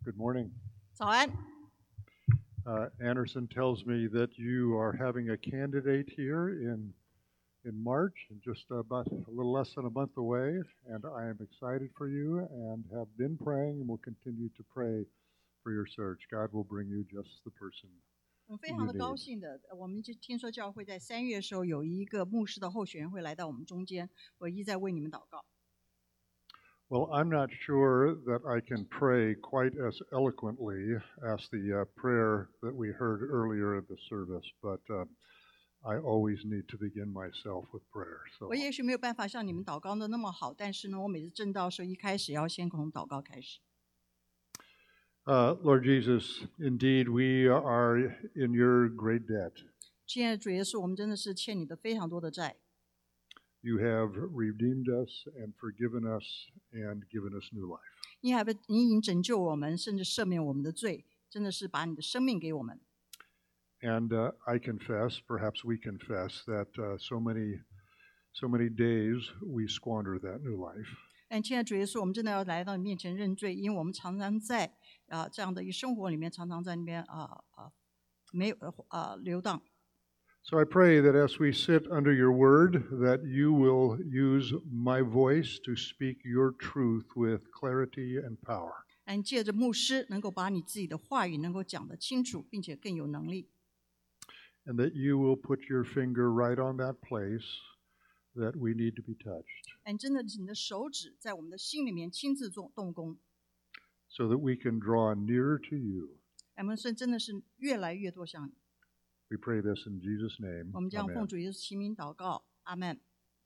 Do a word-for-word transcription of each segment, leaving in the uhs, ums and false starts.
Good morning. 早安。 Uh, Anderson tells me that you are having a candidate here in in March, and just about a little less than a month away. And I am excited for you, and have been praying, and will continue to pray for your search. God will bring you just the person. 我非常的高兴的，我们就听说教会在三月的时候有一个牧师的候选人会来到我们中间，我一再为你们祷告。 Well, I'm not sure that I can pray quite as eloquently as the uh, prayer that we heard earlier in the service, but uh, I always need to begin myself with prayer. So 我也许没有办法像你们祷告的那么好，但是呢，我每次正道的时候一开始要先从祷告开始。 Uh, Lord Jesus, indeed, we are in your great debt. 亲爱的主耶稣，我们真的是欠你的非常多的债。 You have redeemed us and forgiven us and given us new life. 你还不，你已经拯救我们，甚至赦免我们的罪，真的是把你的生命给我们。 And uh, I confess, perhaps we confess, that uh, so many, so many days we squander that new life. 但亲爱的主耶稣，我们真的要来到你面前认罪，因为我们常常在啊、呃、这样的一个生活里面，常常在那边啊啊、呃、没有啊、呃、流荡。 So I pray that as we sit under your word, that you will use my voice to speak your truth with clarity and power. 但借着牧师能够把你自己的话语能够讲得清楚，并且更有能力。 And that you will put your finger right on that place that we need to be touched, 但真的是你的手指在我们的心里面亲自做动工， so that we can draw nearer to you. 我们是真的是越来越多像你。 We pray this in Jesus' name. 我们将奉 Amen. 主耶稣其名祷告，阿门。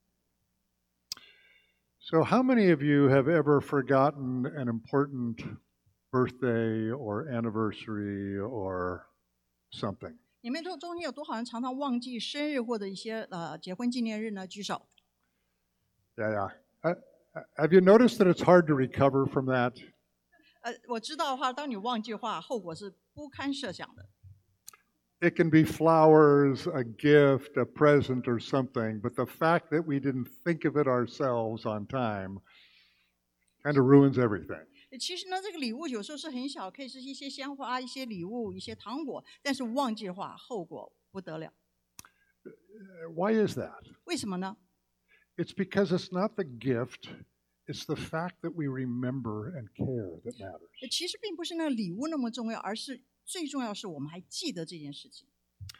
So how many of you have ever forgotten an important birthday or anniversary or something? 你们中中间有多少人常常忘记生日或者一些呃结婚纪念日呢？举手。 Yeah, yeah. Uh, have you noticed that it's hard to recover from that? 呃，我知道的话，当你忘记的话，后果是不堪设想的。 It can be flowers, a gift, a present, or something, but the fact that we didn't think of it ourselves on time kind of ruins everything. 其实呢，这个礼物有时候是很小，可以是一些鲜花、一些礼物、一些糖果，但是忘记的话，后果不得了。 Why is that? 为什么呢？ It's because it's not the gift, it's the fact that we remember and care that matters. 其实并不是那个礼物那么重要，而是最重要是我们还记得这件事情。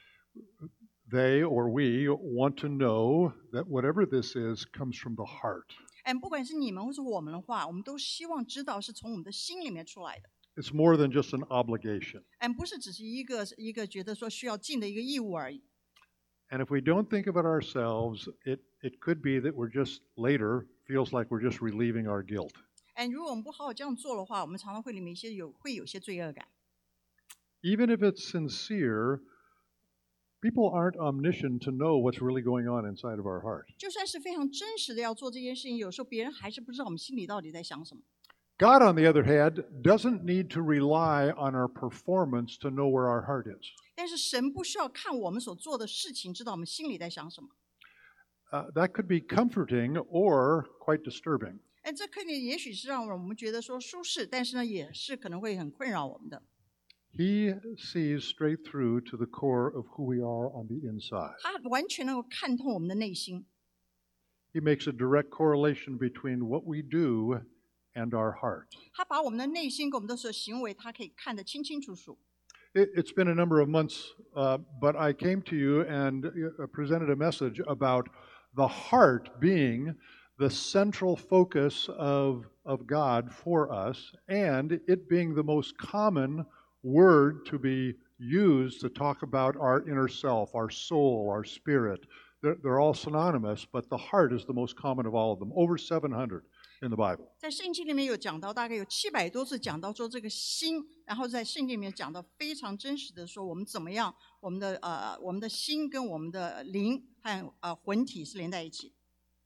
They or we want to know that whatever this is comes from the heart. 哎，不管是你们或是我们的话，我们都希望知道是从我们的心里面出来的， It's more than just an obligation. 哎，不是只是一个一个觉得说需要尽的一个义务而已。 And if we don't think of it ourselves, it, it could be that we're just later feels like we're just relieving our guilt. 哎，如果我们不好好这样做的话，我们常常会里面一些有会有些罪恶感。 Even if it's sincere, people aren't omniscient to know what's really going on inside of our heart. 就算是非常真实的要做这件事情，有时候别人还是不知道我们心里到底在想什么。 God, on the other hand, doesn't need to rely on our performance to know where our heart is. 但是神不需要看我们所做的事情，知道我们心里在想什么。 Uh, that could be comforting or quite disturbing. 哎，这可能也许是让我们觉得说舒适，但是呢，也是可能会很困扰我们的。 He sees straight through to the core of who we are on the inside. 他完全能够看透我们的内心。 He makes a direct correlation between what we do and our heart. 他把我们的内心跟我们的所行为，他可以看得清清楚楚。 It, it's been a number of months, uh, but I came to you and uh, presented a message about the heart being the central focus of, of God for us, and it being the most common word to be used to talk about our inner self, our soul, our spirit. They're, they're all synonymous, but the heart is the most common of all of them, over seven hundred in the Bible. 在圣经里面有讲到，大概有七百多次讲到说这个心，然后在圣经里面讲到非常真实的说我们怎么样，我们的呃我们的心跟我们的灵和呃魂体是连在一起。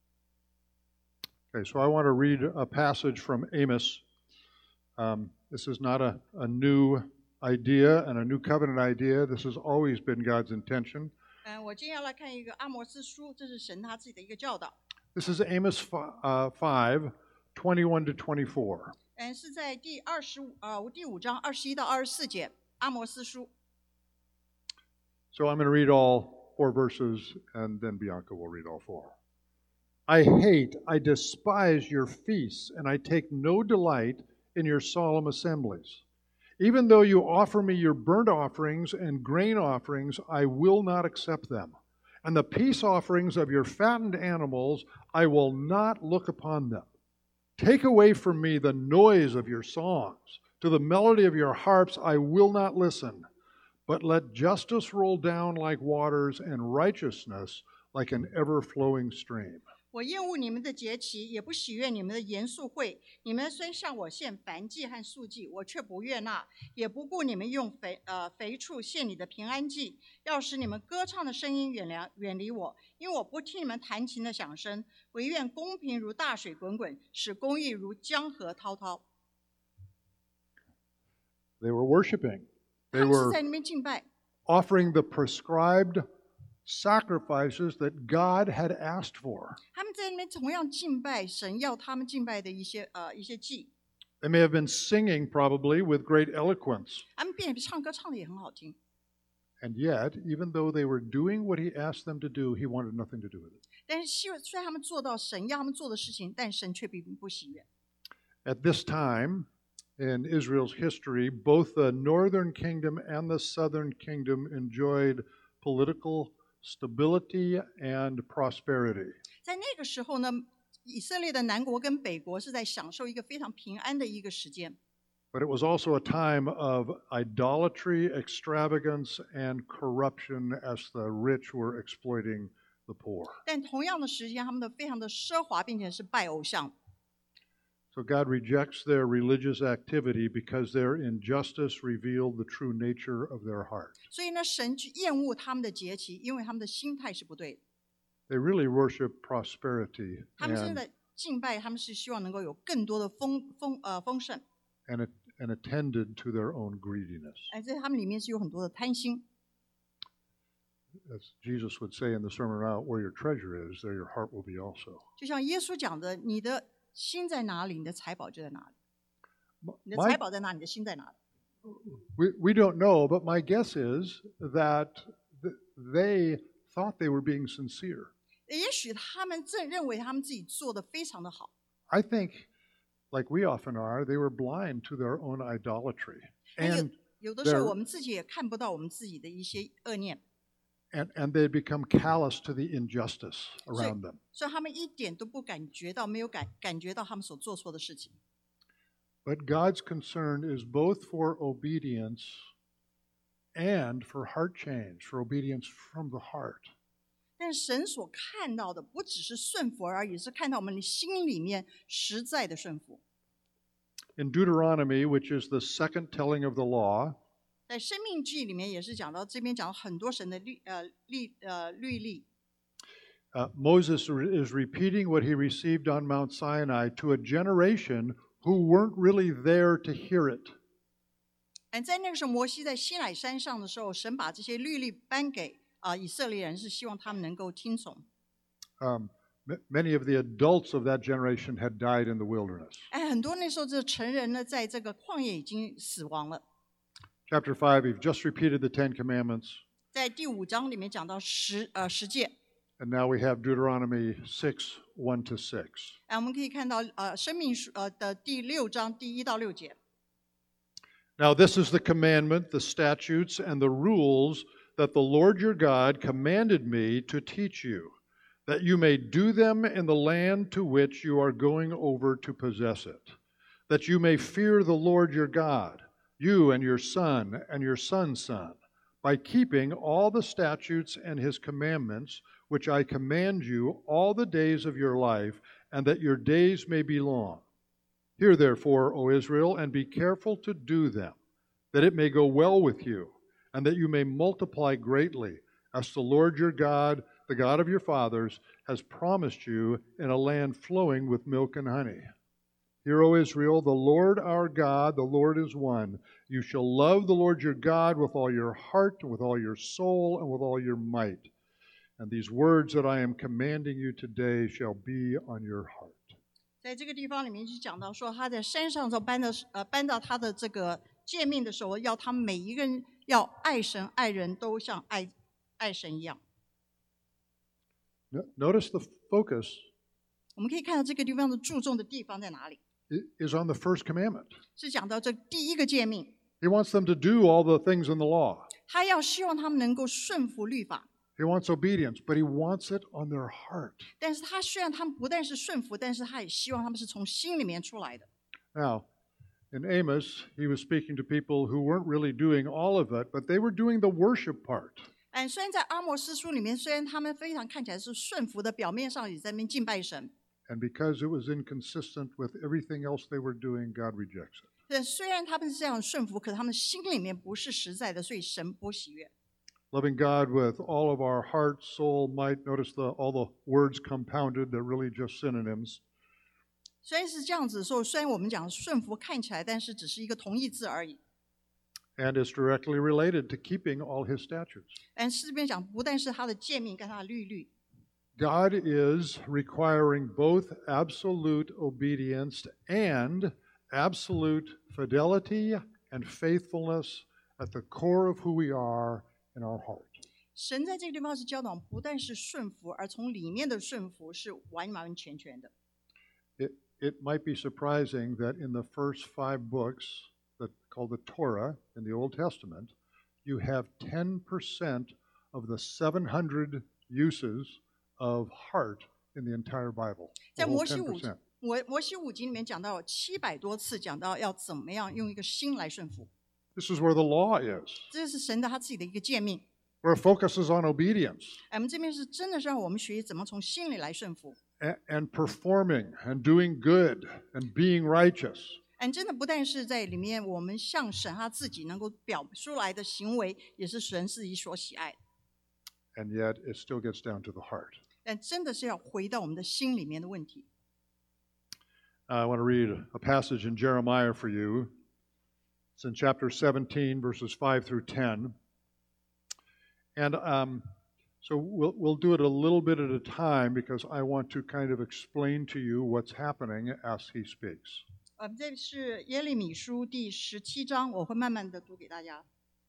Okay, so I want to read a passage from Amos. Um, this is not a, a new idea and a new covenant idea. This has always been God's intention. 嗯，我今天要来看一个阿摩斯书，这是神他自己的一个教导。 This is Amos uh, five, twenty-one to twenty-four. 嗯，是在第二十五呃第五章二十一到二十四节，阿摩斯书。 So I'm going to read all four verses, and then Bianca will read all four. I hate, I despise your feasts, and I take no delight in your solemn assemblies. Even though you offer me your burnt offerings and grain offerings, I will not accept them. And the peace offerings of your fattened animals, I will not look upon them. Take away from me the noise of your songs. To the melody of your harps, I will not listen. But let justice roll down like waters and righteousness like an ever-flowing stream. 我厌恶你们的节期，也不喜悦你们的严肃会。你们虽向我献燔祭和素祭，我却不悦纳，也不顾你们用肥呃肥畜献你的平安祭。要使你们歌唱的声音远离远离我，因为我不听你们弹琴的响声。惟愿公平如大水滚滚，使公义如江河滔滔。 They were worshiping. 他 They 们是 were 在那边敬拜， offering the prescribed sacrifices that God had asked for. 他们在那边同样敬拜神要他们敬拜的一些呃一些祭。 They may have been singing probably with great eloquence. 他们并唱歌唱的也很好听， And yet, even though they were doing what he asked them to do, he wanted nothing to do with it. 但是希望虽然他们做到神要他们做的事情，但神却并不喜悦。 At this time in Israel's history, both the northern kingdom and the southern kingdom enjoyed political stability and prosperity. 在那个时候呢，以色列的南国跟北国是在享受一个非常平安的一个时间。 But it was also a time of idolatry, extravagance, and corruption as the rich were exploiting the poor. 但同样的时间，他们的非常的奢华，并且是拜偶像。 So God rejects their religious activity because their injustice revealed the true nature of their heart. 所以呢，神去厌恶他们的节期，因为他们的心态是不对的。 They really worship prosperity 他们现 and, 在敬拜，他们是希望能够有更多的丰丰呃丰盛， and, and attended to their own greediness. 而在他们里面是有很多的贪心。 As Jesus would say in the Sermon on the Mount, where your treasure is, there your heart will be also. 就像耶稣讲的，你的心在哪里，你的财宝就在哪里。你的 My- 财宝在哪里，你的心在哪里。 we, we don't know, but my guess is that th- they thought they were being sincere. 也许他们正认为他们自己做的非常的好。 I think, like we often are, they were blind to their own idolatry. 那有 And 有的时候 they're- 我们自己也看不到我们自己的一些恶念， and, and they become callous to the injustice around them. 所以他们一点都不感觉到，没有感感觉到他们所做错的事情。 But God's concern is both for obedience and for heart change, for obedience from the heart. 但神所看到的不只是顺服而已，是看到我们的心里面实在的顺服。 In Deuteronomy, which is the second telling of the law, 在生命记里面也是讲到，这边讲到很多神的律呃律呃律例。 uh, Moses re- is repeating what he received on Mount Sinai to a generation who weren't really there to hear it. 而在那个时候，摩西在西乃山上的时候，神把这些律例颁给啊、以色列人，是希望他们能够听从。 Um, m- many of the adults of that generation had died in the wilderness. 哎，很多那时候这成人呢，在这个旷野已经死亡了。 Chapter five, we've just repeated the Ten Commandments, 在第五章里面讲到十呃十诫， and now we have Deuteronomy six, one to six. 哎，我们可以看到呃生命书呃的第六章第一到六节。 Now this is the commandment, the statutes, and the rules that the Lord your God commanded me to teach you, that you may do them in the land to which you are going over to possess it, that you may fear the Lord your God, you and your son and your son's son, by keeping all the statutes and his commandments, which I command you all the days of your life, and that your days may be long. Hear therefore, O Israel, and be careful to do them, that it may go well with you, and that you may multiply greatly, as the Lord your God, the God of your fathers, has promised you in a land flowing with milk and honey. Hear, O Israel, the Lord our God, the Lord is one. You shall love the Lord your God with all your heart, and with all your soul, and with all your might. And these words that I am commanding you today shall be on your heart. 在这个地方里面就讲到说，他在山上之后搬到呃搬到他的这个诫命的时候，要他们每一个人要爱神爱人，都像爱爱神一样。 Notice the focus 我们可以看到这个地方的注重的地方在哪里， is on the first commandment. 是讲到这第一个诫命， He wants them to do all the things in the law. 他要希望他们能够顺服律法。 He wants obedience, but he wants it on their heart. 但是他虽然他们不但是顺服，但是他也希望他们是从心里面出来的。 Now, in Amos, he was speaking to people who weren't really doing all of it, but they were doing the worship part. 哎，虽然在阿摩司书里面，虽然他们非常看起来是顺服的，表面上也在那边敬拜神， And because it was inconsistent with everything else they were doing, God rejects it. 但虽然他们是这样顺服，可是他们心里面不是实在的，所以神不喜悦。 Loving God with all of our heart, soul, might. Notice the, all the words compounded, they're really just synonyms. 虽然是这样子的时候，虽然我们讲顺服看起来，但是只是一个同义字而已。 And it's directly related to keeping all his statutes. 但是这边讲不但是他的诫命跟他的律律， God is requiring both absolute obedience and absolute fidelity and faithfulness at the core of who we are in our heart. 神在这个地方是教导，不但是顺服，而从里面的顺服是完完全全的。 It, it might be surprising that in the first five books that called the Torah in the Old Testament, you have ten percent of the seven hundred uses of heart in the entire Bible. 在 The whole 摩西五 ten percent. 摩摩西五经里面讲到七百多次，讲到要怎么样用一个心来顺服， This is where the law is, 这是神的他自己的一个诫命。 where it focuses on obedience 哎，我们这边是真的是让我们学习怎么从心里来顺服。 and, and performing and doing good and being righteous. 哎，真的不但是在里面，我们向神他自己能够表出来的行为，也是神自己所喜爱的。 And yet it still gets down to the heart. 但真的是要回到我们的心里面的问题。 I want to read a passage in Jeremiah for you. It's in chapter seventeen, verses five through ten. And um, so we'll, we'll do it a little bit at a time because I want to kind of explain to you what's happening as he speaks. 呃，这是耶利米书第十七章，我会慢慢的读给大家。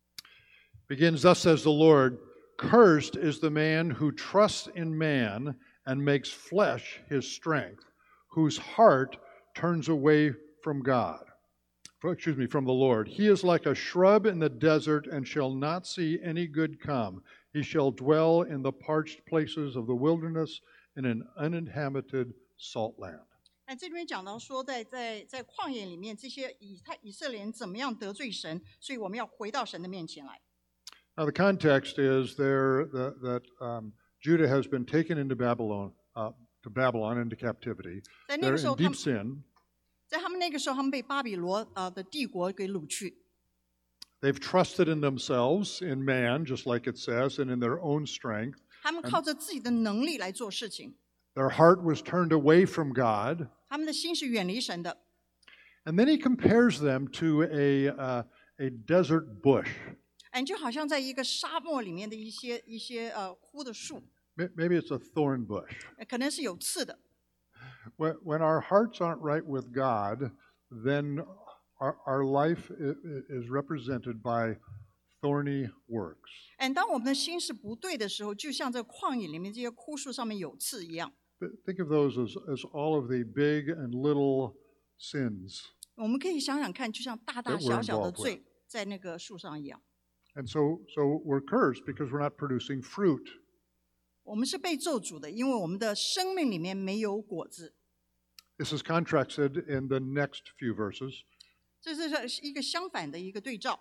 Begins, thus says the Lord, cursed is the man who trusts in man and makes flesh his strength, whose heart turns away from God. Excuse me, from the Lord. He is like a shrub in the desert and shall not see any good come. He shall dwell in the parched places of the wilderness in an uninhabited salt land. 那这边讲到说在，在在旷野里面，这些以太以色列人怎么样得罪神，所以我们要回到神的面前来。 Now, the context is there that, that um, Judah has been taken into Babylon, uh, to Babylon into captivity. 在那 They're 个时候， in 他 deep 们 sin. 在他们那个时候，他们被巴比罗呃的帝国给掳去。 They've trusted in themselves, in man, just like it says, and in their own strength. 他们靠着自己的能力来做事情， Their heart was turned away from God. 他们的心是远离神的。 And then he compares them to a, uh, a desert bush. 哎，就好像在一个沙漠里面的一些一些呃枯的树， May- Maybe it's a thorn bush. 呃可能是有刺的。 When, when our hearts aren't right with God, then our, our life i- i- is represented by thorny works. 哎，当我们的心是不对的时候，就像这旷野里面这些枯树上面有刺一样。 Th- Think of those as, as all of the big and little sins. 我们可以想想看，就像大大 That we're 小小的 involved with. 罪在那个树上一样。 And so, so we're cursed because we're not producing fruit. 我们是被咒诅的，因为我们的生命里面没有果子。 This is contrasted in the next few verses. 这是一个相反的一个对照。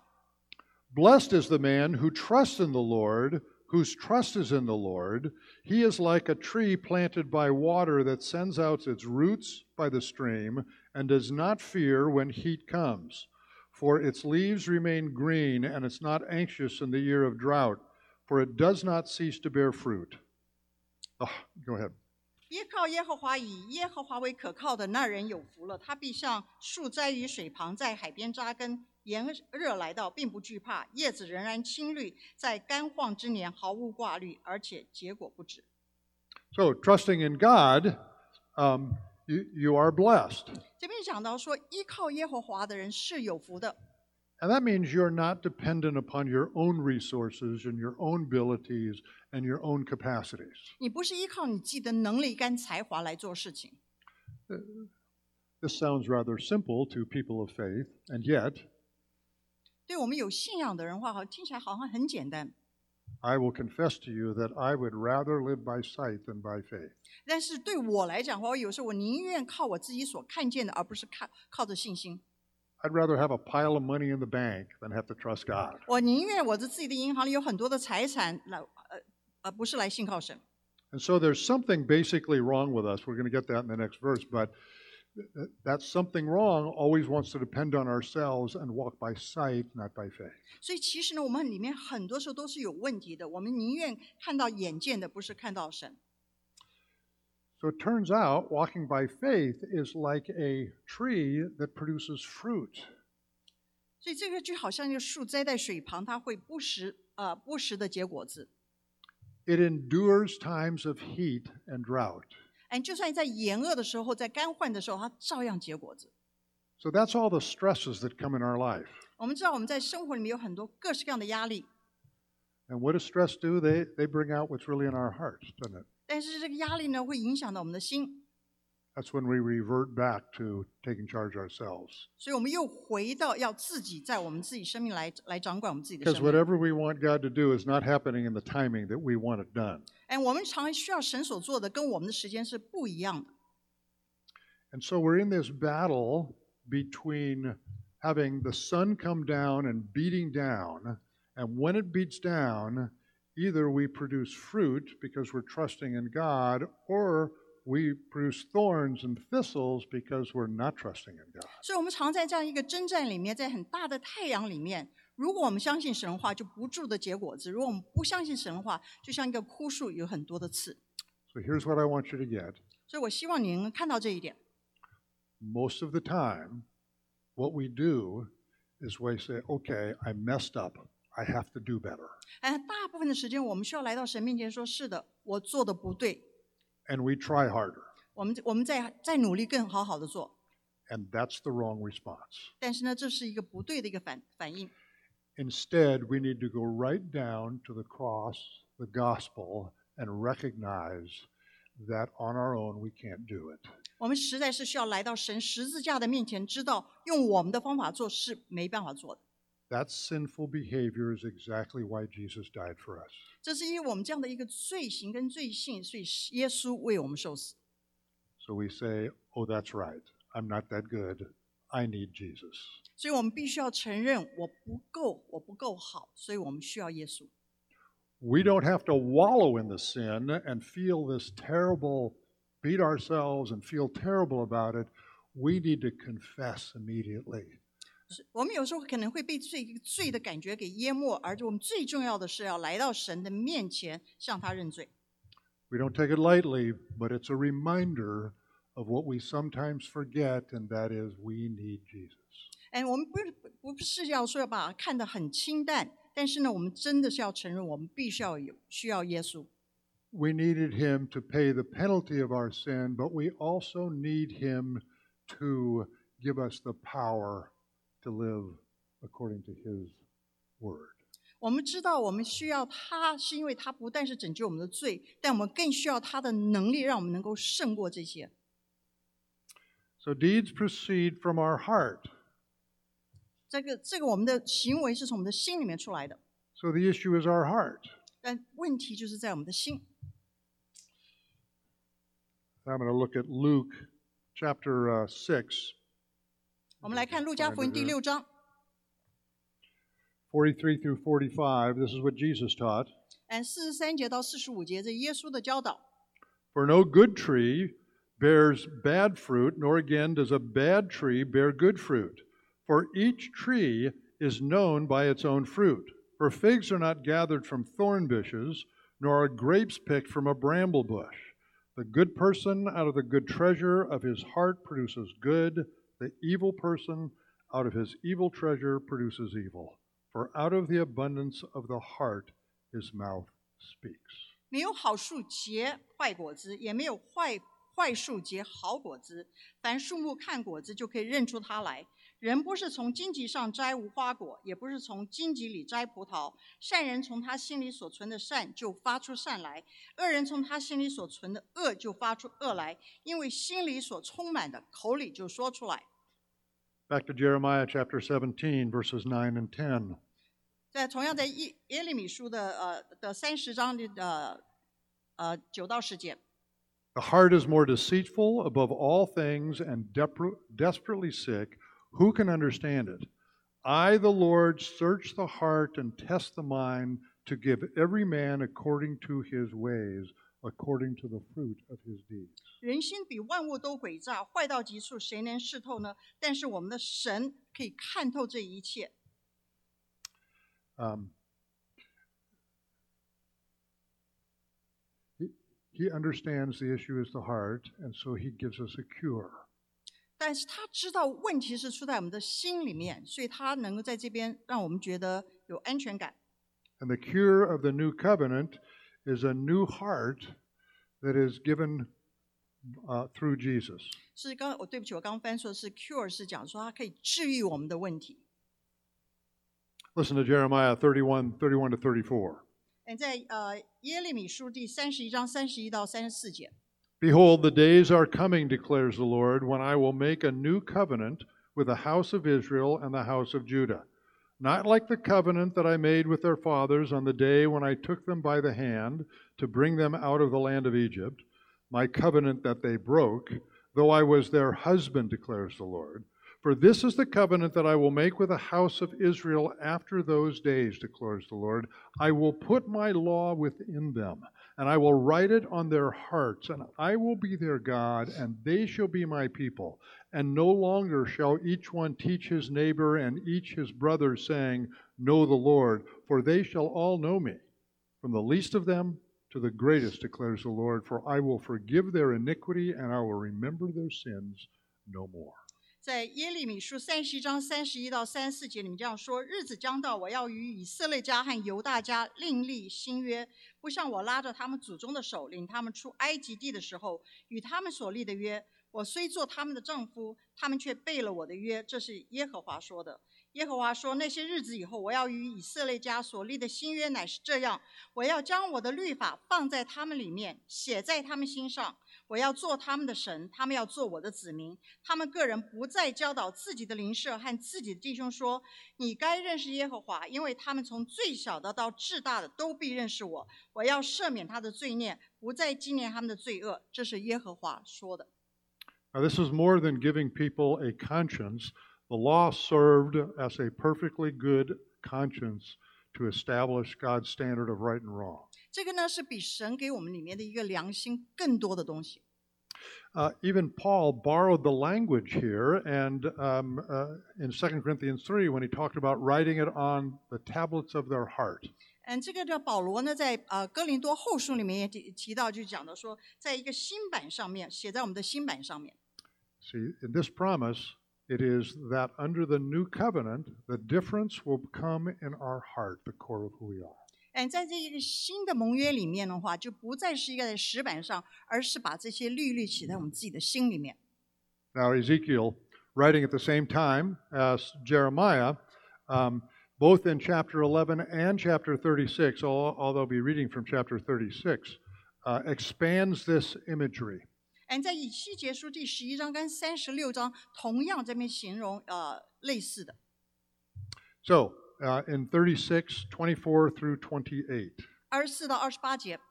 Blessed is the man who trusts in the Lord, whose trust is in the Lord. He is like a tree planted by water that sends out its roots by the stream and does not fear when heat comes. For its leaves remain green, and it's not anxious in the year of drought, for it does not cease to bear fruit. Oh, go ahead. 依靠耶和华，以耶和华为可靠的那人有福了。他必像树栽于水旁，在海边扎根。炎热来到，并不惧怕，叶子仍然青绿，在干旱之年毫无挂虑，而且结果不止。 So, trusting in God um, you, you are blessed. 这边讲到说，依靠耶和华的人是有福的。 And that means you're not dependent upon your own resources and your own abilities and your own capacities. 你不是依靠你自己的能力跟才华来做事情。 This sounds rather simple to people of faith, and yet 对我们有信仰的人话，好听起来好像很简单。 I will confess to you that I would rather live by sight than by faith. 但是对我来讲的话，我有时候我宁愿靠我自己所看见的，而不是靠靠着信心。 I'd rather have a pile of money in the bank than have to trust God. 我宁愿我的自己的银行里有很多的财产来，呃，而不是来信靠神。 And so there's something basically wrong with us. We're going to get that in the next verse, but that something wrong always wants to depend on ourselves and walk by sight, not by faith. 所以其实呢，我们里面很多时候都是有问题的。我们宁愿看到眼见的，不是看到神。 So it turns out walking by faith is like a tree that produces fruit. 所以这个就好像一个树栽在水旁，它会不时呃不时的结果子。 It endures times of heat and drought. 哎，就算在炎热的时候，在干旱的时候，它照样结果子。 So that's all the stresses that come in our life. 我们知道我们在生活里面有很多各式各样的压力， And what does stress do? They, they bring out what's really in our hearts, doesn't it? 但是这个压力呢，会影响到我们的心， That's when we revert back to taking charge ourselves. 所以我们又回到要自己在我们自己生命来来掌管我们自己的 Because 生命。 whatever we want God to do is not happening in the timing that we want it done. 哎，我们常常需要神所做的，跟我们的时间是不一样的。 And so we're in this battle between having the sun come down and beating down. And when it beats down, either we produce fruit because we're trusting in God, or we produce thorns and thistles because we're not trusting in God. 所以，我们常在这样一个征战里面，在很大的太阳里面，如果我们相信神的话，就不住的结果子；如果我们不相信神的话，就像一个枯树，有很多的刺。 So here's what I want you to get. 所以我希望你能看到这一点。 Most of the time, what we do is we say, okay, I messed up. I have to do better. 哎，大部分的时间，我们需要来到神面前说：“是的，我做的不对。 And we try harder. ” 我们我们再再努力，更好好的做。 And that's the wrong response. 但是呢，这是一个不对的一个反反应。 Instead, we need to go right down to the cross, the gospel, and recognize that on our own we can't do it. 我们实在是需要来到神十字架的面前，知道用我们的方法做是没办法做的。 That sinful behavior is exactly why Jesus died for us. 这是因为我们这样的一个罪行跟罪性，所以耶稣为我们受死。 So we say, oh, that's right. I'm not that good. I need Jesus. 所以我们必须要承认我不够，我不够好，所以我们需要耶稣。 We don't have to wallow in the sin and feel this terrible, beat ourselves and feel terrible about it. We need to confess immediately. 我们有时候可能会被罪罪的感觉给淹没，而我们最重要的是要来到神的面前，向他认罪。 We don't take it lightly, but it's a reminder of what we sometimes forget, and that is we need Jesus. 哎，我们不是不是要说要把它看得很清淡，但是呢，我们真的是要承认，我们必须要有需要耶稣。 We needed him to pay the penalty of our sin, but we also need him to give us the power to live according to his word. 我们知道我们需要他，是因为他不但是拯救我们的罪，但我们更需要他的能力，让我们能够胜过这些。 So deeds proceed from our heart. 这个这个我们的行为是从我们的心里面出来的， So the issue is our heart. 但问题就是在我们的心。 I'm going to look at Luke chapter uh, six, 我们来看路加福音第六章， forty-three through forty-five. This is what Jesus taught. 按四十三节到四十五节，这耶稣的教导。 For no good tree bears bad fruit, nor again does a bad tree bear good fruit. For each tree is known by its own fruit. For figs are not gathered from thorn bushes, nor are grapes picked from a bramble bush. The good person out of the good treasure of his heart produces good. The evil person out of his evil treasure produces evil. For out of the abundance of the heart his mouth speaks. 没有好树结坏果子，也没有坏坏树结好果子，凡树木看果子就可以认出它来。人不是从荆棘上摘无花果，也不是从荆棘里摘葡萄。善人从他心里所存的善就发出善来，恶人从他心里所存的恶就发出恶来，因为心里所充满的，口里就说出来。 Back to Jeremiah chapter seventeen, verses nine and ten. 在同样在耶耶利米书的呃的三十章的呃呃九到十节。 The heart is more deceitful above all things and dep- desperately sick. Who can understand it? I, the Lord, search the heart and test the mind to give every man according to his ways, according to the fruit of his deeds. 人心比万物都诡诈，坏到极处，谁能识透呢？但是我们的神可以看透这一切。 Um, he, he understands the issue is the heart, and so he gives us a cure. 但是他知道问题是出在我们的心里面，所以他能够在这边让我们觉得有安全感。 And the cure of the new covenant is a new heart that is given uh, through Jesus. 是刚我对不起，我刚刚翻说是 cure 是讲说它可以治愈我们的问题。 Listen to Jeremiah thirty-one, thirty-one to thirty-four. 嗯，在呃耶利米书第三十一章三十一到三十四节。 Behold, the days are coming, declares the Lord, when I will make a new covenant with the house of Israel and the house of Judah. Not like the covenant that I made with their fathers on the day when I took them by the hand to bring them out of the land of Egypt, my covenant that they broke, though I was their husband, declares the Lord. For this is the covenant that I will make with the house of Israel after those days, declares the Lord. I will put my law within them, and I will write it on their hearts, and I will be their God, and they shall be my people. And no longer shall each one teach his neighbor and each his brother, saying, Know the Lord, for they shall all know me, from the least of them to the greatest, declares the Lord. For I will forgive their iniquity, and I will remember their sins no more. 在耶利米书三十一章三十一到三十四节里面这样说：日子将到，我要与以色列家和犹大家另立新约，不像我拉着他们祖宗的手，领他们出埃及地的时候与他们所立的约。我虽做他们的丈夫，他们却背了我的约。这是耶和华说的。耶和华说：那些日子以后，我要与以色列家所立的新约乃是这样：我要将我的律法放在他们里面，写在他们心上。我要做他们的神，他们要做我的子民。他们个人不再教导自己的邻舍和自己的弟兄说：你该认识耶和华，因为他们从最小的到至大的都必认识我。我要赦免他的罪孽，不再纪念他们的罪恶。这是耶和华说的。 Now, this is more than giving people a conscience. The law served as a perfectly good conscience to establish God's standard of right and wrong. 这个呢是比神给我们里面的一个良心更多的东西。 Uh, even Paul borrowed the language here, and um, uh, in Second Corinthians three, when he talked about writing it on the tablets of their heart. 嗯，这个叫保罗呢，在呃哥林多后书里面也提提到，就讲到说，在一个新版上面，写在我们的新版上面。 See, in this promise, it is that under the new covenant, the difference will come in our heart, the core of who we are. 嗯，在这一个新的盟约里面的话，就不再是一个在石板上，而是把这些律律写在我们自己的心里面。 Now, Ezekiel, writing at the same time as Jeremiah, um, both in chapter eleven and chapter thirty-six, although I'll be reading from chapter thirty-six, uh, expands this imagery. 嗯，在以西结书第十一章跟三十六章同样这边形容呃类似的。 So, uh, in thirty-six, twenty-four through twenty-eight. 二十四到二十八节。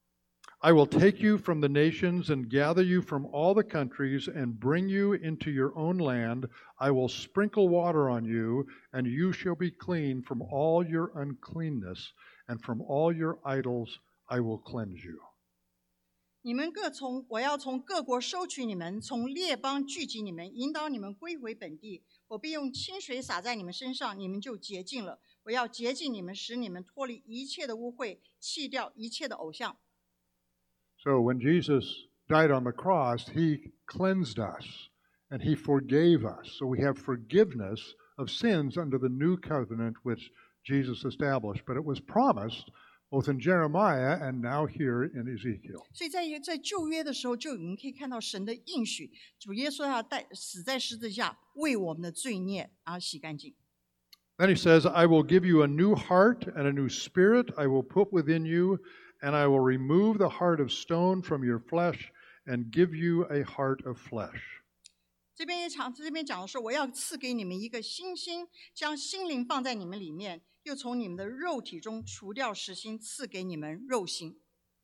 I will take you from the nations and gather you from all the countries and bring you into your own land. I will sprinkle water on you, and you shall be clean from all your uncleanness, and from all your idols I will cleanse you. 你们各从我要从各国收取你们，从列邦聚集你们，引导你们归回本地。我必用清水洒在你们身上，你们就洁净了。我要洁净你们，使你们脱离一切的污秽，弃掉一切的偶像。 So when Jesus died on the cross, he cleansed us and he forgave us. So we have forgiveness of sins under the new covenant which Jesus established. But it was promised both in Jeremiah and now here in Ezekiel. 所以在在旧约的时候，就我们可以看到神的应许，主耶稣要带死在十字架，为我们的罪孽而洗干净。 Then he says, I will give you a new heart and a new spirit I will put within you, and I will remove the heart of stone from your flesh and give you a heart of flesh. 这边也讲，这边讲的说，我要赐给你们一个新心，将心灵放在你们里面，又从你们的肉体中除掉实心，赐给你们肉心。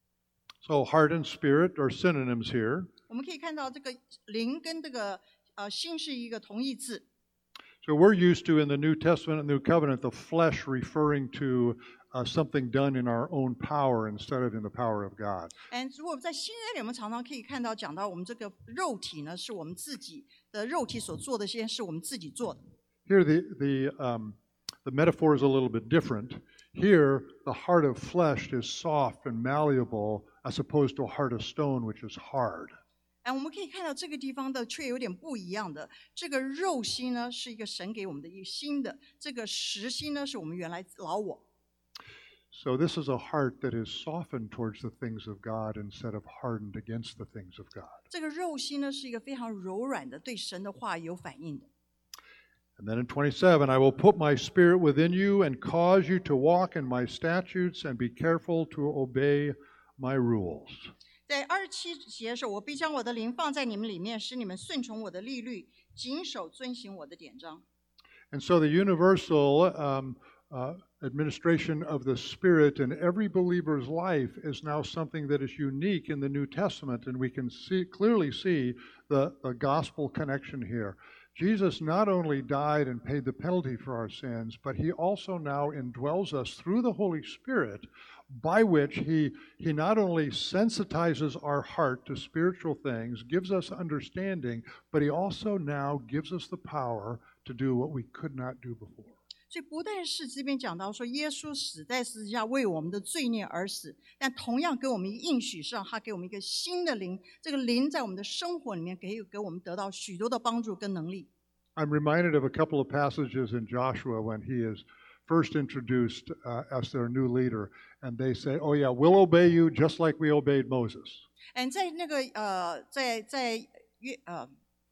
So heart and spirit are synonyms here. 我们可以看到这个灵跟这个呃心是一个同义字。 So we're used to in the New Testament and New Covenant the flesh referring to uh, something done in our own power instead of in the power of God. 嗯，如果在新约里，我们常常可以看到讲到我们这个肉体呢，是我们自己的肉体所做的，些是我们自己做的。 Here the the um, the metaphor is a little bit different. Here the heart of flesh is soft and malleable as opposed to a heart of stone which is hard. 哎，我们可以看到这个地方的却有点不一样的。这个肉心呢，是一个神给我们的一个新的；这个实心呢，是我们原来老我。 So this is a heart that is softened towards the things of God instead of hardened against the things of God. 这个肉心呢，是一个非常柔软的，对神的话有反应的。 And then in twenty-seven, I will put my spirit within you and cause you to walk in my statutes and be careful to obey my rules. 在二十七节的时候，我必将我的灵放在你们里面，使你们顺从我的律律，谨守遵行我的典章。 And so the universal um, uh, administration of the Spirit in every believer's life is now something that is unique in the New Testament, and we can see clearly see the, the gospel connection here. Jesus not only died and paid the penalty for our sins, but he also now indwells us through the Holy Spirit, by which he, he not only sensitizes our heart to spiritual things, gives us understanding, but he also now gives us the power to do what we could not do before. 所以不但是这边讲到说耶稣死在十字架为我们的罪孽而死，但同样给我们一个应许，是让他给我们一个新的灵，这个灵在我们的生活里面可以给我们得到许多的帮助跟能力。 I'm reminded of a couple of passages in Joshua when he is first introduced uh, as their new leader, and they say, oh yeah, we'll obey you just like we obeyed Moses. 嗯，在那个呃，在在约呃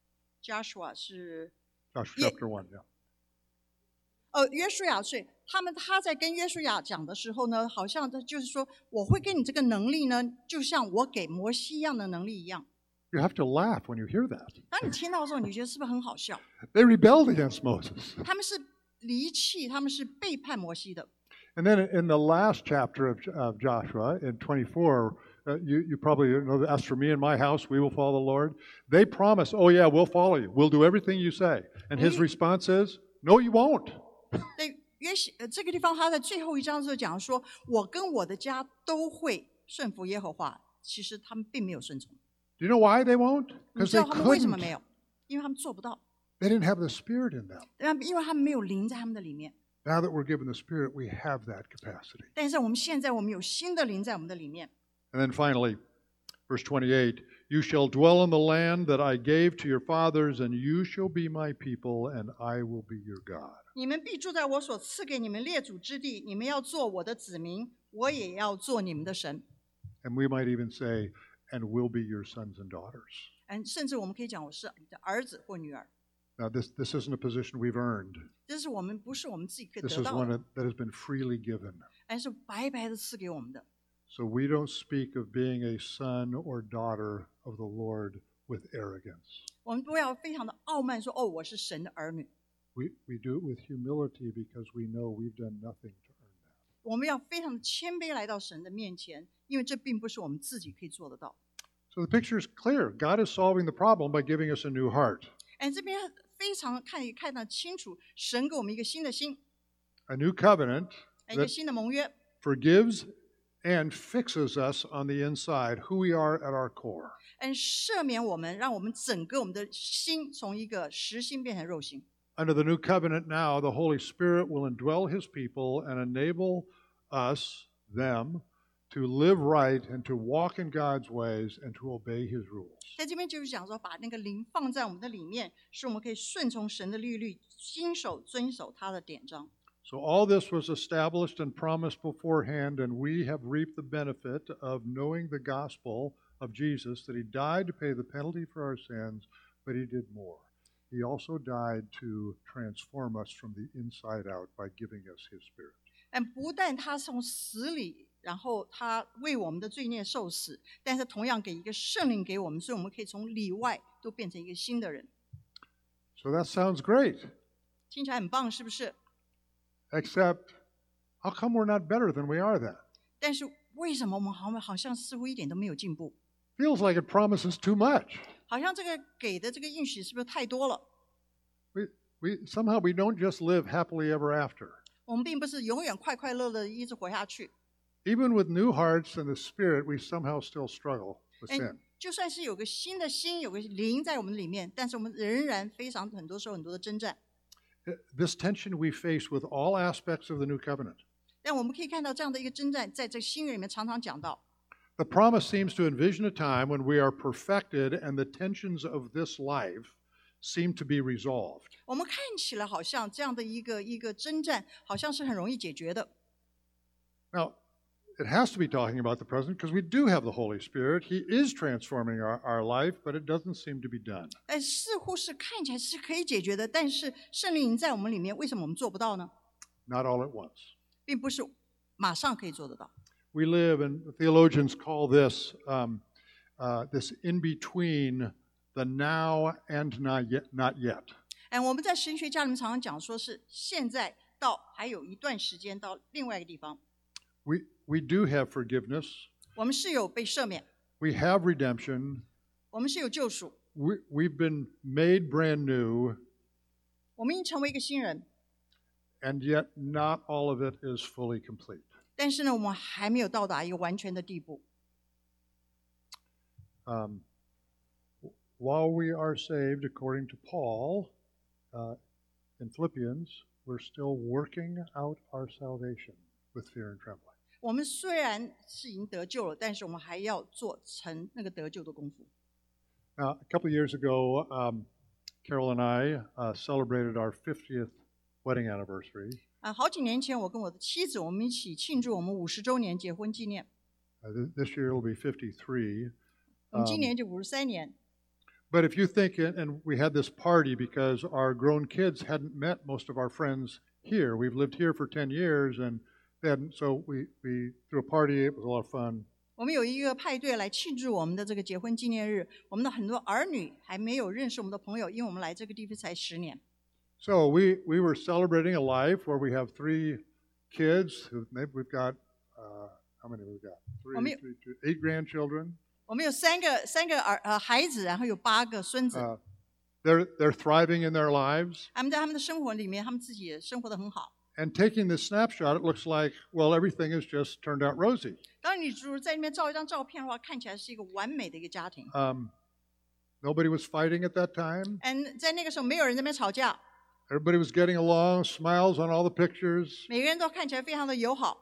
，Joshua 是 Joshua chapter one, yeah. 呃，约书亚是他们他在跟约书亚讲的时候呢，好像他就是说，我会给你这个能力呢，就像我给摩西一样的能力一样。 You have to laugh when you hear that. 当你听到的时候，你觉得是不是很好笑？ They rebelled against Moses. 他们是离弃，他们是背叛摩西的。 And then in the last chapter of, of Joshua, in twenty-four, uh, you, you probably know, as for me and my house, we will follow the Lord. They promise, oh yeah, we'll follow you. We'll do everything you say. And his response is, no, you won't. 对，约西呃这个地方他在最后一章的时候讲说，我跟我的家都会顺服耶和华。其实他们并没有顺从。 Do you know why they won't? 你 Because 知 they 道他们为什么 couldn't. 没有？因为他们做不到， They didn't have the Spirit in them. 因为他们没有灵在他们的里面。 Now that we're given the Spirit, we have that capacity. 但是我们现在我们有新的灵在我们的里面。 And then finally, verse twenty-eight, you shall dwell in the land that I gave to your fathers, and you shall be my people, and I will be your God. 你们必住在我所赐给你们列祖之地，你们要做我的子民，我也要做你们的神。 And we might even say, and will be your sons and daughters. 嗯，甚至我们可以讲我是你的儿子或女儿。 Now, this, this isn't a position we've earned. 这是我们不是我们自己可以 This 得 is 到 one 的， that that has been freely given. 而是白白的赐给我们的。 So we don't speak of being a son or daughter of the Lord with arrogance. 我们不要非常的傲慢说，哦，我是神的儿女。 We, we do it with humility because we know we've done nothing to earn that. 我们要非常的谦卑来到神的面前，因为这并不是我们自己可以做得到。 So the picture is clear. God is solving the problem by giving us a new heart. 哎，这边非常看看得清楚，神给我们一个新的心， A new covenant 一个 that 新的盟约， forgives and fixes us on the inside, who we are at our core. 嗯，赦免我们，让我们整个我们的心从一个实心变成肉心。 Under the new covenant now, the Holy Spirit will indwell his people and enable us, them, to live right and to walk in God's ways and to obey his rules. 在这边就是讲说，把那个灵放在我们的里面，使我们可以顺从神的律律，亲手遵守他的典章。 So all this was established and promised beforehand, and we have reaped the benefit of knowing the gospel of Jesus, that he died to pay the penalty for our sins, but he did more. He also died to transform us from the inside out by giving us his Spirit. 但不但他从死里，然后他为我们的罪孽受死，但是同样给一个圣灵给我们，所以我们可以从里外都变成一个新的人。 So that sounds great. 听起来很棒，是不是？ Except, how come we're not better than we are then? 但是为什么我们好像好像似乎一点都没有进步？ Feels like it promises too much. 好像这个给的这个应许是不是太多了？ We, we, somehow we don't just live happily ever after. 我们并不是永远快快乐乐的一直活下去。 Even with new hearts and the Spirit, we somehow still struggle with sin. 就算是有个新的心，有个灵在我们里面，但是我们仍然非常很多时候很多的征战。 This tension we face with all aspects of the new covenant. 但我们可以看到这样的一个征战，在这个新约里面常常讲到。 The promise seems to envision a time when we are perfected and the tensions of this life seem to be resolved. 我们看起来好像这样的一个一个征战，好像是很容易解决的。 Now, it has to be talking about the present because we do have the Holy Spirit. He is transforming our, our life, but it doesn't seem to be done. 但似乎是看起来是可以解决的，但是圣灵在我们里面，为什么我们做不到呢？ Not all at once. 并不是马上可以做得到。 We live, and theologians call this um, uh, this in between the now and not yet. Not yet. 哎，我们在神学家里面常常讲说是现在到还有一段时间到另外一个地方。 We we do have forgiveness. 我们是有被赦免， We have redemption. 我们是有救赎， We, we've been made brand new, 我们已经成为一个新人。 and yet not all of it is fully complete. 但是呢，我们还没有到达一个完全的地步。 Um, while we are saved, according to Paul, uh, in Philippians, we're still working out our salvation with fear and trembling. 我们虽然是已经得救了，但是我们还要做成那个得救的功夫。 Now, a couple of years ago, um, Carol and I uh, celebrated our fiftieth wedding anniversary. 啊，好几年前，我跟我的妻子，我们一起庆祝我们五十周年结婚纪念。 Uh, th- this year it'll be fifty-three. 我们今年就五十三年。 But if you think, and we had this party because our grown kids hadn't met most of our friends here. We've lived here for ten years, and they hadn't, so we, we threw a party. It was a lot of fun. 我们有一个派对来庆祝我们的这个结婚纪念日。我们的很多儿女还没有认识我们的朋友，因为我们来这个地方才十年。 So we, we were celebrating a life where we have three kids. Who, maybe we've got, uh, how many have we got? Three, Well, me- three, two, eight grandchildren. 我们有三个三个儿呃孩子，然后有八个孙子。 Uh, they're, they're thriving in their lives. 他们在他们的生活里面，他们自己也生活得很好。 And taking this snapshot, it looks like, well, everything has just turned out rosy. 当然，你如果在那边照一张照片的话，看起来是一个完美的一个家庭。 Um, nobody was fighting at that time. 嗯，在那个时候，没有人在那边吵架， Everybody was getting along, smiles on all the pictures. 每个人都看起来非常的友好。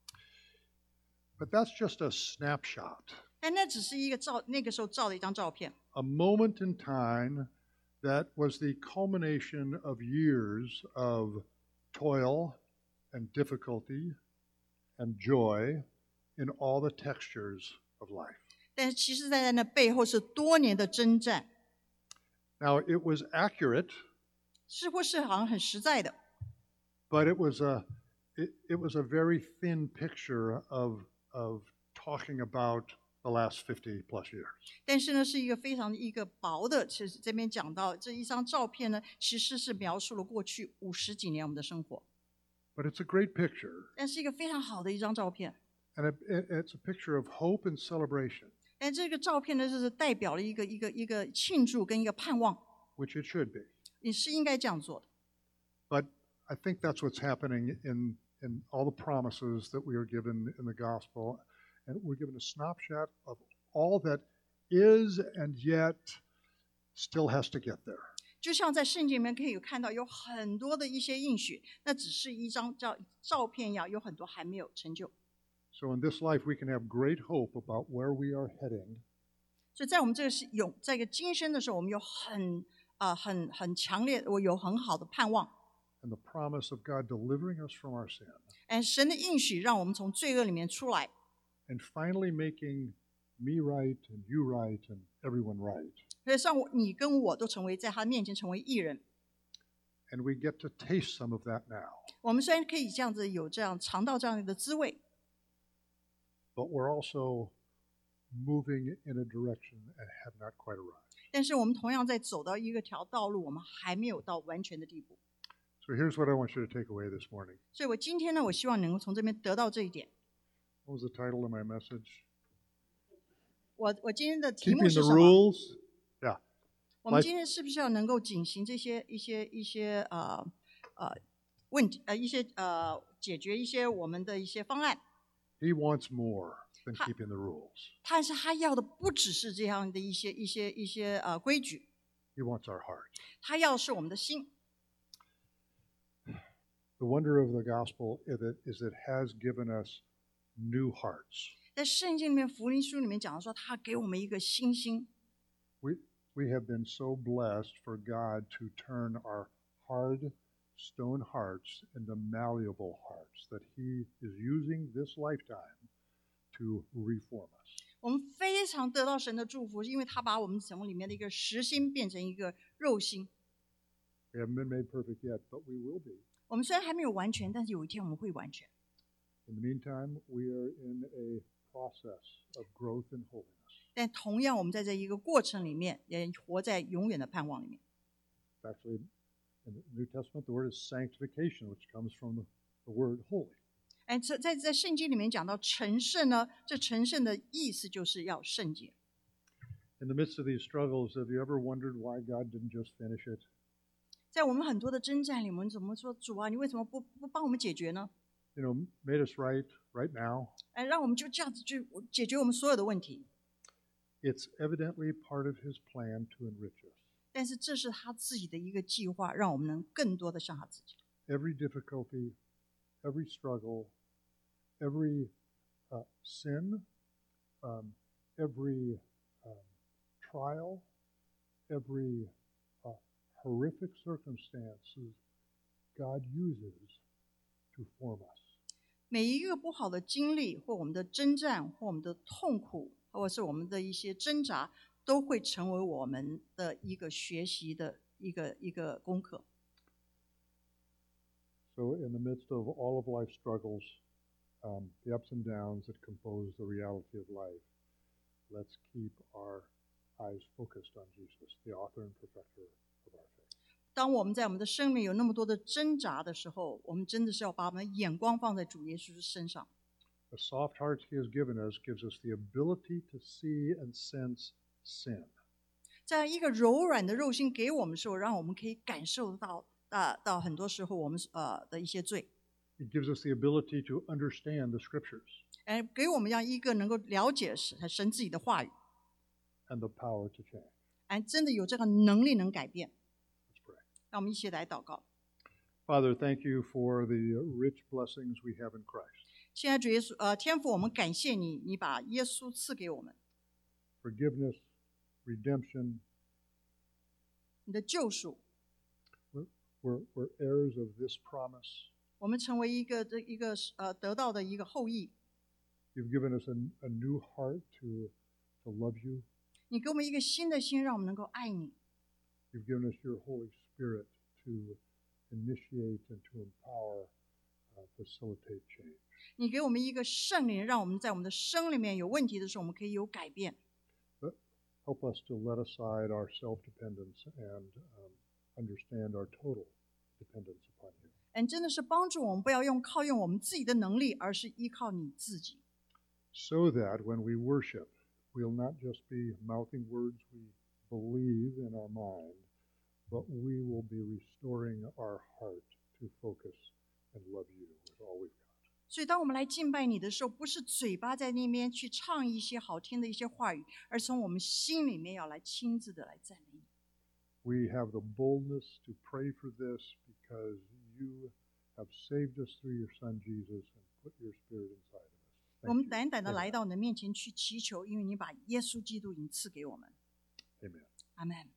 But that's just a snapshot, 但那只是一个照，那个时候照的一张照片， a moment in time that was the culmination of years of toil and difficulty and joy in all the textures of life. 但是其实在那背后是多年的征战， Now, it was accurate, 似乎是好像很实在的， but it was a it, it was a very thin picture of of talking about the last fifty plus years. 但是呢，是一个非常一个薄的。其实这边讲到这一张照片呢，其实是描述了过去五十几年我们的生活， But it's a great picture, 但是一个非常好的一张照片。 and it, it, it's a picture of hope and celebration, 但这个照片呢，就是代表了一个一个一个庆祝跟一个盼望， which it should be. 你是应该这样做的。 But I think that's what's happening in, in all the promises that we are given in the gospel. And we're given a snapshot of all that is and yet still has to get there. 就像在圣经里面可以看到有很多的一些应许，那只是一张照照片一样，有很多还没有成就。 So in this life, we can have great hope about where we are heading. 所以在我们这个是有在一个今生的时候，我们有很啊、呃、很很强烈，我有很好的盼望。 and the promise of God delivering us from our sin, 哎，神的应许让我们从罪恶里面出来， and finally making me right and you right and everyone right. 所以让我你跟我都成为在他面前成为义人。 And we get to taste some of that now. 我们虽然可以这样子有这样尝到这样的滋味， But we're also moving in a direction and have not quite arrived. 但是我们同样在走到一个条道路，我们还没有到完全的地步。 So here's what I want you to take away this morning. 所以我今天呢，我希望能够从这边得到这一点。 What was the title of my message? 我我今天的题目 Keeping 是 the 什么？ rules. Yeah. 我们今天是不是要能够进行这些一些一些呃呃问题呃一些呃解决一些我们的一些方案？ He wants more than Ha- keeping the rules. 但是他要的不只是这样的一些一些一些呃规矩， He wants our heart. 他要的是我们的心。 The wonder of the gospel is that, is it has given us new hearts. 在圣经里面，福音书里面讲的说，他给我们一个新心。 We, we have been so blessed for God to turn our hard stone hearts into malleable hearts, that He is using this lifetime to reform us. 我们非常得到神的祝福，因为他把我们从里面的一个实心变成一个肉心。 We haven't been made perfect yet, but we will be. 我们虽然还没有完全，但是有一天我们会完全。 In the meantime, we are in a process of growth in holiness. 但同样，我们在这一个过程里面，也活在永远的盼望里面。 Actually, in the New Testament, the word is sanctification, which comes from the, the word holy. 哎，在在在圣经里面讲到成圣呢，这成圣的意思就是要圣洁。 In the midst of these struggles, have you ever wondered why God didn't just finish it? 在我们很多的征战里，我们怎么说主啊，你为什么不不帮我们解决呢？ You know, made us right right now. 哎，让我们就这样子去解决我们所有的问题。 It's evidently part of His plan to enrich us. 但是这是他自己的一个计划，让我们能更多的像他自己。 Every difficulty, every struggle, every uh, sin, um, every um, trial, every uh, horrific circumstances God uses to form us. 每一个不好的经历，或我们的征战，或我们的痛苦，或者是我们的一些挣扎，都会成为我们的一个学习的一个一个功课。 So, in the midst of all of life's struggles, um, the ups and downs that compose the reality of life, let's keep our eyes focused on Jesus, the author and perfecter of our faith. 当我们在我们的生命有那么多的挣扎的时候，我们真的是要把我们的眼光放在主耶稣身上。 The soft hearts He has given us gives us the ability to see and sense sin. 在一个柔软的肉心给我们的时候，让我们可以感受到到到很多时候我们呃的一些罪， It gives us the ability to understand the Scriptures 哎，给我们让一个能够了解神神自己的话语， and the power to change. 哎，真的有这个能力能改变。 Let's pray. 让我们一起来祷告。 Father, thank you for the rich blessings we have in Christ. 现在主耶稣，呃，天父，我们感谢你，你把耶稣赐给我们， Forgiveness, redemption. 你的救赎， We're, we're, we're heirs of this promise. 我们成为一个这一个呃得到的一个后裔。 You've given us a, a new heart to, to love you. 你给我们一个新的心，让我们能够爱你。 You've given us your Holy Spirit to initiate and to empower, uh, facilitate change. 你给我们一个圣灵，让我们在我们的生里面有问题的时候，我们可以有改变。 But help us to let aside our self-dependence and um, understand our total dependence upon you. 嗯，真的是帮助我们，不要用靠用我们自己的能力，而是依靠你自己。 So that when we worship, we'll not just be mouthing words we believe in our mind, but we will be restoring our heart to focus and love you with all we've got. 所以，当我们来敬拜你的时候，不是嘴巴在那边去唱一些好听的一些话语，而从我们心里面要来亲自的来赞美你。 We have the boldness to pray for this because you have saved us through your Son Jesus and put your Spirit inside of us. 我 Thank 们 you. 胆胆的 Amen. 来到你的面前去祈求，因为你把耶稣基督已经赐给我们。 Amen. 阿门。